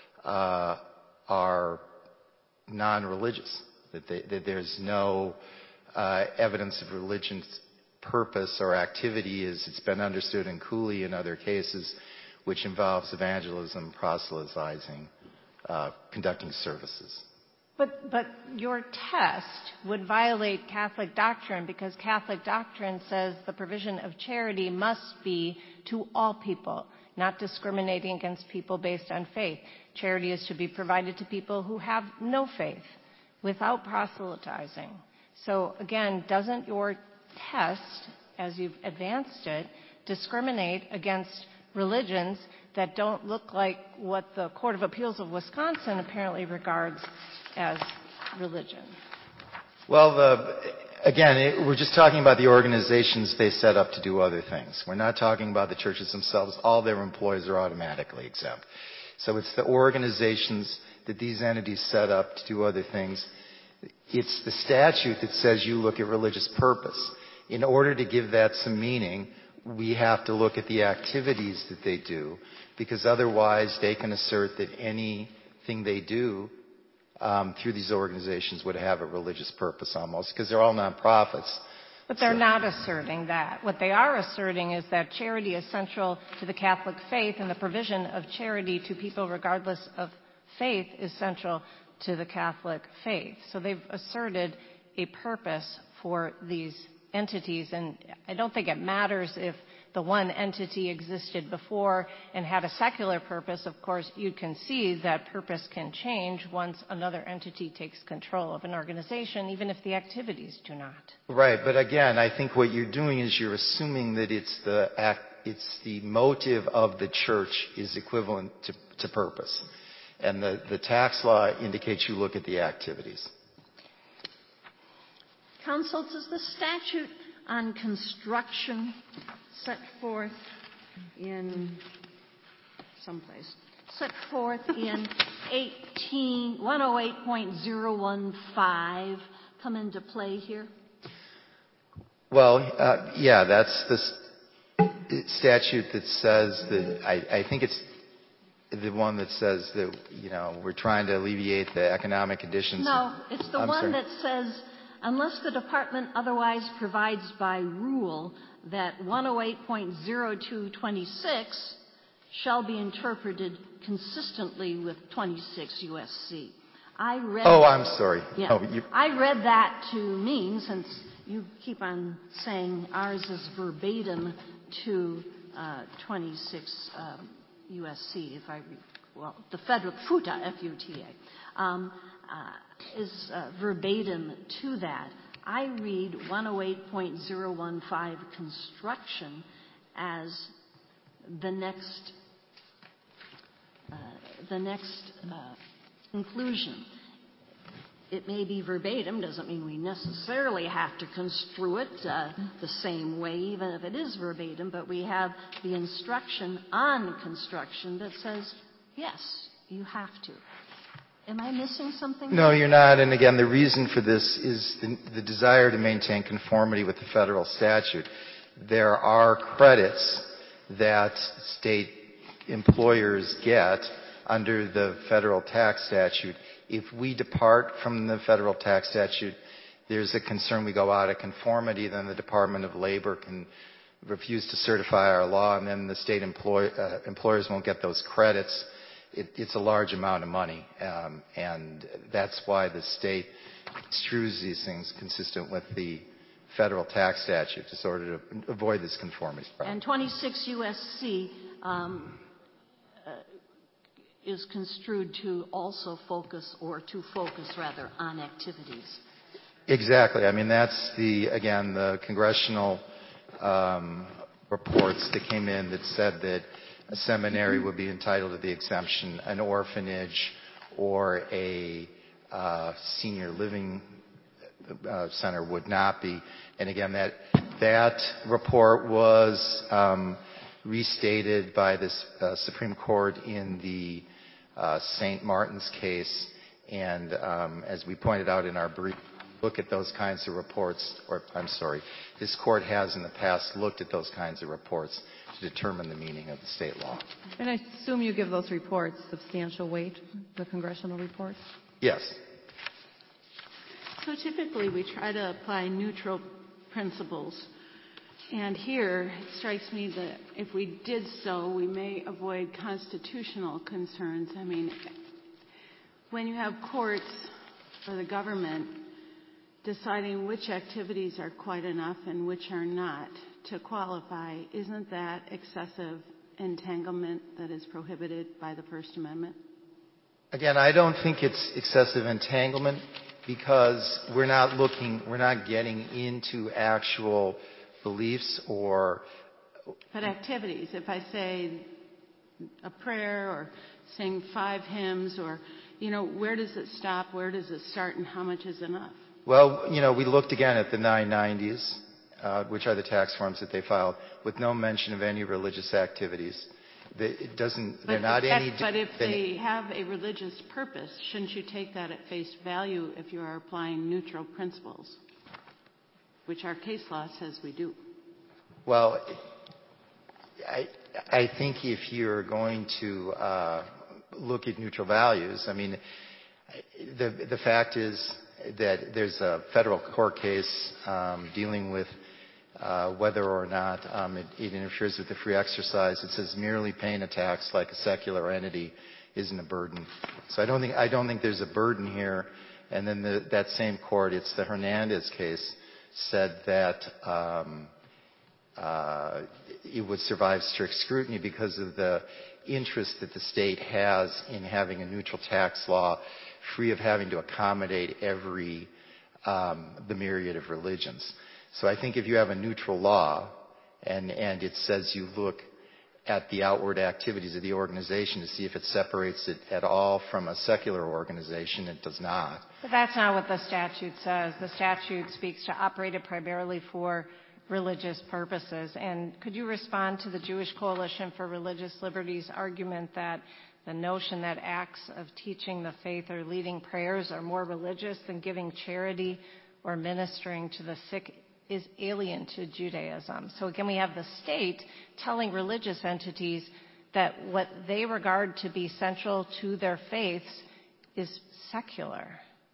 are non-religious. That there's no evidence of religion's purpose or activity as it's been understood in Cooley and other cases, which involves evangelism, proselytizing, conducting services. But your test would violate Catholic doctrine because Catholic doctrine says the provision of charity must be to all people, not discriminating against people based on faith. Charity is to be provided to people who have no faith without proselytizing. So again, doesn't your test, as you've advanced it, discriminate against religions that don't look like what the Court of Appeals of Wisconsin apparently regards as religion? Well, again, we're just talking about the organizations they set up to do other things. We're not talking about the churches themselves. All their employees are automatically exempt. So it's the organizations that these entities set up to do other things. It's the statute that says you look at religious purpose. In order to give that some meaning, we have to look at the activities that they do, because otherwise they can assert that anything they do through these organizations would have a religious purpose almost, because they're all nonprofits. But they're not asserting that. What they are asserting is that charity is central to the Catholic faith, and the provision of charity to people regardless of faith is central to the Catholic faith. So they've asserted a purpose for these entities, and I don't think it matters if the one entity existed before and had a secular purpose. Of course, you can see that purpose can change once another entity takes control of an organization, even if the activities do not. Right, but again, I think what you're doing is you're assuming that it's the motive of the church is equivalent to purpose. And the tax law indicates you look at the activities. Counsel, does the statute on construction set forth in set forth in 108.015 come into play here? Well, yeah, that's the statute that says that, I think it's the one that says that, we're trying to alleviate the economic conditions. No, it's the one that says, unless the department otherwise provides by rule that 108.0226 shall be interpreted consistently with 26 U.S.C. I'm sorry. Yeah. Oh, I read that to mean, since you keep on saying ours is verbatim to 26 U.S.C., the federal FUTA, F-U-T-A, is verbatim to that. I read 108.015 construction as the next conclusion. It may be verbatim, doesn't mean we necessarily have to construe it the same way, even if it is verbatim, but we have the instruction on construction that says, yes, you have to. Am I missing something? No, you're not. And again, the reason for this is the desire to maintain conformity with the federal statute. There are credits that state employers get under the federal tax statute. If we depart from the federal tax statute, there's a concern we go out of conformity, then the Department of Labor can refuse to certify our law, and then the state employers won't get those credits. It's a large amount of money, and that's why the state construes these things consistent with the federal tax statute in order to avoid this conformity problem. And 26 U.S.C. Is construed to also focus, or to focus rather, on activities. Exactly. I mean, that's the congressional reports that came in that said that a seminary would be entitled to the exemption, an orphanage or a senior living center would not be. And again, that report was restated by the Supreme Court in the St. Martin's case. And as we pointed out in our brief, look at those kinds of reports, this court has in the past looked at those kinds of reports to determine the meaning of the state law. And I assume you give those reports substantial weight, the congressional reports? Yes. So typically we try to apply neutral principles. And here it strikes me that if we did so, we may avoid constitutional concerns. I mean, when you have courts or the government deciding which activities are quite enough and which are not to qualify, isn't that excessive entanglement that is prohibited by the First Amendment? Again, I don't think it's excessive entanglement because we're not getting into actual beliefs or... But activities, if I say a prayer or sing 5 hymns or, where does it stop, where does it start, and how much is enough? Well, we looked again at the 990s, which are the tax forms that they filed, with no mention of any religious activities. But if they have a religious purpose, shouldn't you take that at face value if you are applying neutral principles, which our case law says we do? Well, I think if you're going to look at neutral values, I mean, the fact is that there's a federal court case dealing with whether or not it interferes with the free exercise. It says merely paying a tax like a secular entity isn't a burden. So I don't think there's a burden here. And then that same court, it's the Hernandez case, said that it would survive strict scrutiny because of the interest that the state has in having a neutral tax law free of having to accommodate the myriad of religions. So I think if you have a neutral law and it says you look at the outward activities of the organization to see if it separates it at all from a secular organization, it does not. But that's not what the statute says. The statute speaks to operated primarily for religious purposes. And could you respond to the Jewish Coalition for Religious Liberty's argument that the notion that acts of teaching the faith or leading prayers are more religious than giving charity or ministering to the sick is alien to Judaism? So again, we have the state telling religious entities that what they regard to be central to their faiths is secular.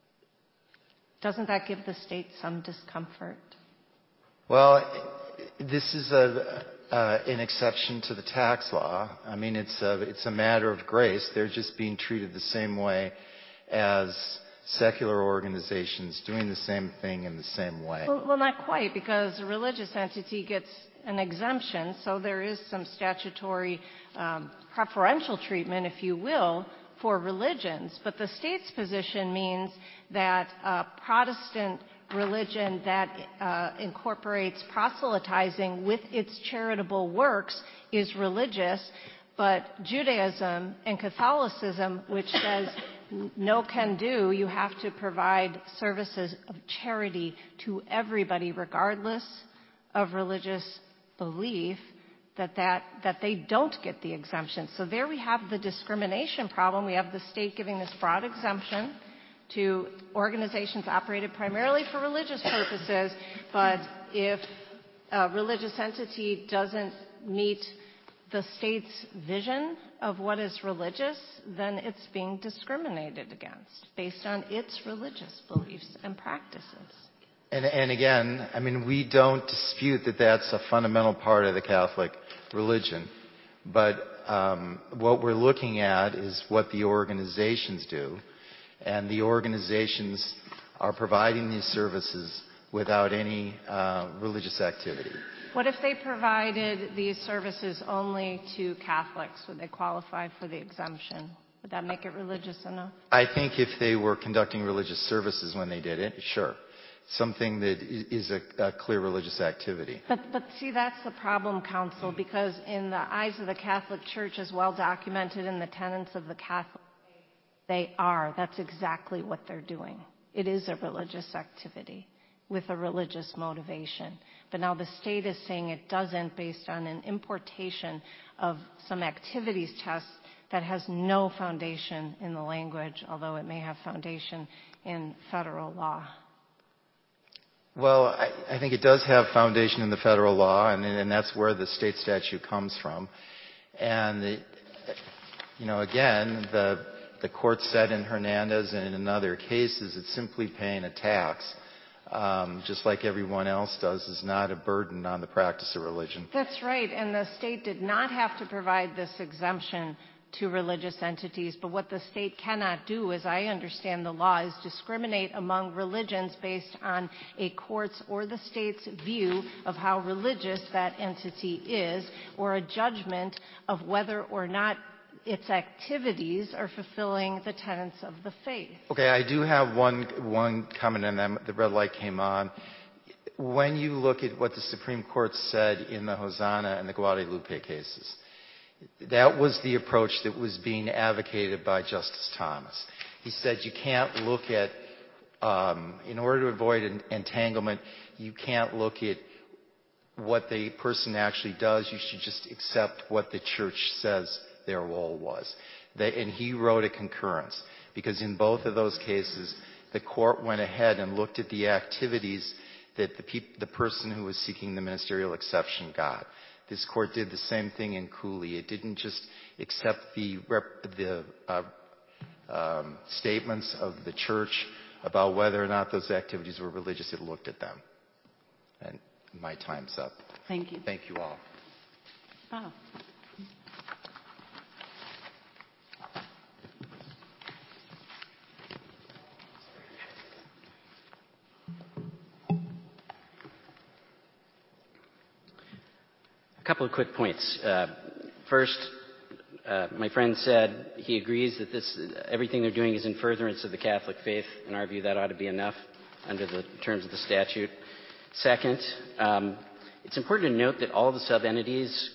Doesn't that give the state some discomfort? Well, this is an exception to the tax law. I mean, it's a matter of grace. They're just being treated the same way as secular organizations doing the same thing in the same way. Well, not quite, because a religious entity gets an exemption, so there is some statutory preferential treatment, if you will, for religions. But the state's position means that Protestant religion that incorporates proselytizing with its charitable works is religious, but Judaism and Catholicism, which says no can do, you have to provide services of charity to everybody regardless of religious belief, that they don't get the exemption. So there we have the discrimination problem. We have the state giving this broad exemption to organizations operated primarily for religious purposes, but if a religious entity doesn't meet the state's vision of what is religious, then it's being discriminated against based on its religious beliefs and practices. And again, I mean, we don't dispute that that's a fundamental part of the Catholic religion, but what we're looking at is what the organizations do. And the organizations are providing these services without any religious activity. What if they provided these services only to Catholics? Would they qualify for the exemption? Would that make it religious enough? I think if they were conducting religious services when they did it, sure. Something that is a clear religious activity. But see, that's the problem, counsel, because in the eyes of the Catholic Church, as well documented in the tenets of the Catholic faith, they are. That's exactly what they're doing. It is a religious activity with a religious motivation. But now the state is saying it doesn't, based on an importation of some activities test that has no foundation in the language, although it may have foundation in federal law. Well, I think it does have foundation in the federal law, and that's where the state statute comes from. And, again, the court said in Hernandez and in other cases, it's simply paying a tax, just like everyone else does, is not a burden on the practice of religion. That's right, and the state did not have to provide this exemption to religious entities, but what the state cannot do, as I understand the law, is discriminate among religions based on a court's or the state's view of how religious that entity is, or a judgment of whether or not its activities are fulfilling the tenets of the faith. Okay, I do have one comment, and then the red light came on. When you look at what the Supreme Court said in the Hosanna and the Guadalupe cases, that was the approach that was being advocated by Justice Thomas. He said you can't look at, in order to avoid entanglement, you can't look at what the person actually does. You should just accept what the church says their role was. And he wrote a concurrence, because in both of those cases, the court went ahead and looked at the activities that the person who was seeking the ministerial exception got. This court did the same thing in Cooley. It didn't just accept the statements of the church about whether or not those activities were religious. It looked at them. And my time's up. Thank you. Thank you all. Bob. A couple of quick points. First, my friend said he agrees that everything they're doing is in furtherance of the Catholic faith. In our view, that ought to be enough under the terms of the statute. Second, it's important to note that all the sub-entities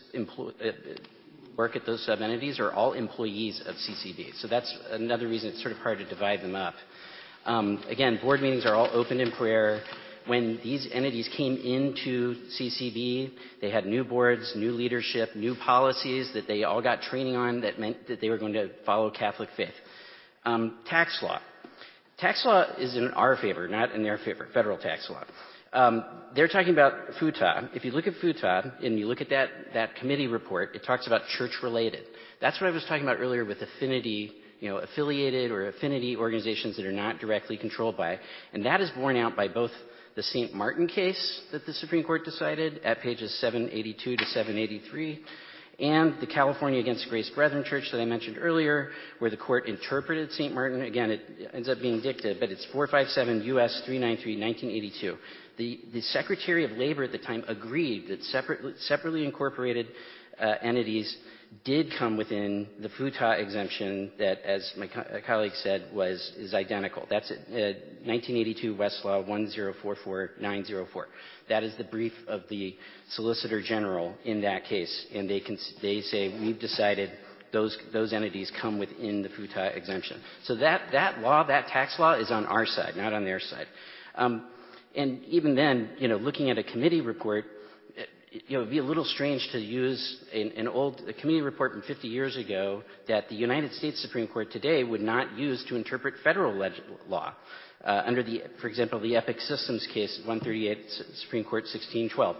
work at those sub-entities are all employees of CCB. So that's another reason it's sort of hard to divide them up. Again, board meetings are all open in prayer. When these entities came into CCB, they had new boards, new leadership, new policies that they all got training on that meant that they were going to follow Catholic faith. Tax law. Tax law is in our favor, not in their favor, federal tax law. They're talking about FUTA. If you look at FUTA and you look at that committee report, it talks about church-related. That's what I was talking about earlier with affinity, affiliated or affinity organizations that are not directly controlled by. And that is borne out by both the St. Martin case that the Supreme Court decided at pages 782 to 783, and the California Against Grace Brethren Church that I mentioned earlier, where the court interpreted St. Martin. Again, it ends up being dicta, but it's 457 U.S. 393, 1982. The Secretary of Labor at the time agreed that separately incorporated entities did come within the FUTA exemption that, as my colleague said, is identical. That's 1982 Westlaw 1044904. That is the brief of the Solicitor General in that case, and they say we've decided those entities come within the FUTA exemption. So that law, that tax law, is on our side, not on their side. And even then, looking at a committee report, it'd be a little strange to use a committee report from 50 years ago that the United States Supreme Court today would not use to interpret federal law. Under for example, the Epic Systems case, 138 Supreme Court 1612,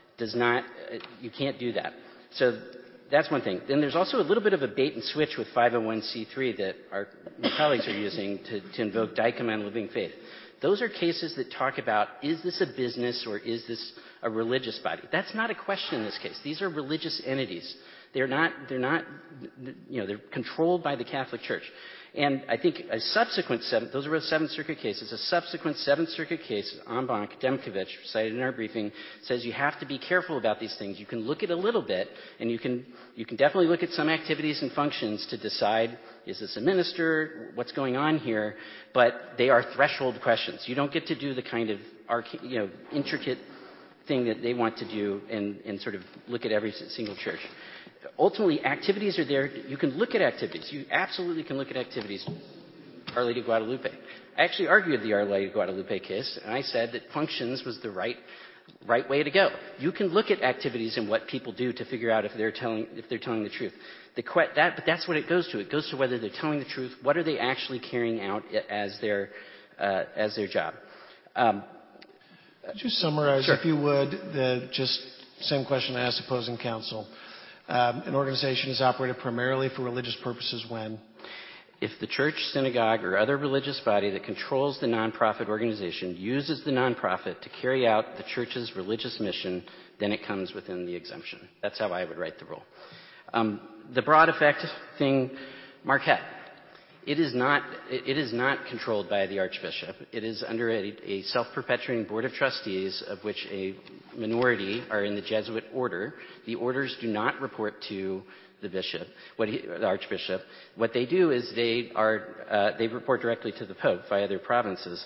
you can't do that. So that's one thing. Then there's also a little bit of a bait and switch with 501c3 that my colleagues are using to invoke Dicom and Living Faith. Those are cases that talk about, is this a business or is this a religious body? That's not a question in this case. These are religious entities They're not, they're controlled by the Catholic Church. And I think a subsequent those were the Seventh Circuit cases. A subsequent Seventh Circuit case, en banc, Demkovich, cited in our briefing, says you have to be careful about these things. You can look at a little bit, and you can definitely look at some activities and functions to decide, is this a minister? What's going on here? But they are threshold questions. You don't get to do the kind of intricate thing that they want to do and sort of look at every single church. Ultimately, activities are there. You can look at activities. You absolutely can look at activities. Our Lady of Guadalupe. I actually argued the Our Lady of Guadalupe case, and I said that functions was the right way to go. You can look at activities and what people do to figure out if they're telling the truth. But that's what it goes to. It goes to whether they're telling the truth. What are they actually carrying out as their job? Could you summarize, Sure. if you would, the same question I asked opposing counsel? An organization is operated primarily for religious purposes when? If the church, synagogue, or other religious body that controls the nonprofit organization uses the nonprofit to carry out the church's religious mission, then it comes within the exemption. That's how I would write the rule. The broad effect thing, Marquette. It is not controlled by the Archbishop. It is under a self-perpetuating board of trustees, of which a minority are in the Jesuit order. The orders do not report to the bishop, the Archbishop. What they do is they report directly to the Pope via their provinces.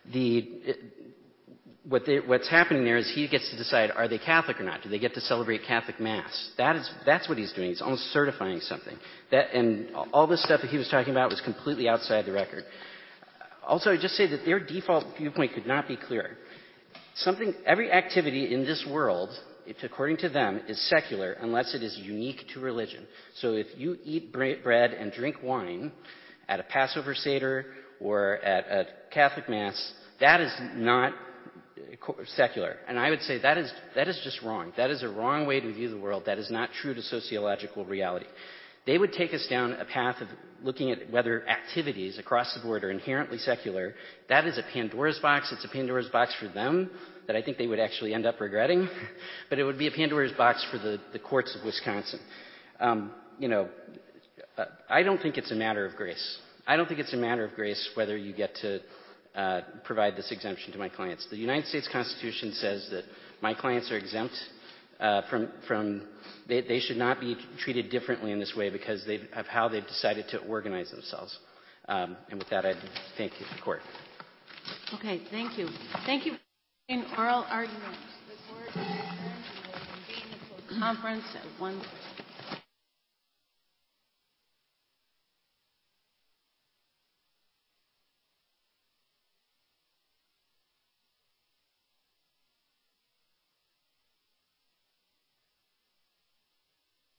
What's happening there is he gets to decide, are they Catholic or not? Do they get to celebrate Catholic Mass? That's what he's doing. He's almost certifying something. And all this stuff that he was talking about was completely outside the record. Also, I'd just say that their default viewpoint could not be clearer. Every activity in this world, according to them, is secular unless it is unique to religion. So if you eat bread and drink wine at a Passover Seder or at a Catholic Mass, that is not secular. And I would say that is just wrong. That is a wrong way to view the world. That is not true to sociological reality. They would take us down a path of looking at whether activities across the board are inherently secular. That is a Pandora's box. It's a Pandora's box for them that I think they would actually end up regretting. But it would be a Pandora's box for the courts of Wisconsin. I don't think it's a matter of grace. I don't think it's a matter of grace whether you get to provide this exemption to my clients. The United States Constitution says that my clients are exempt they should not be treated differently in this way because of how they've decided to organize themselves. And with that, I thank you, the court. Okay, thank you. Thank you for in oral arguments. The court is adjourned and will convene the conference at 1:30.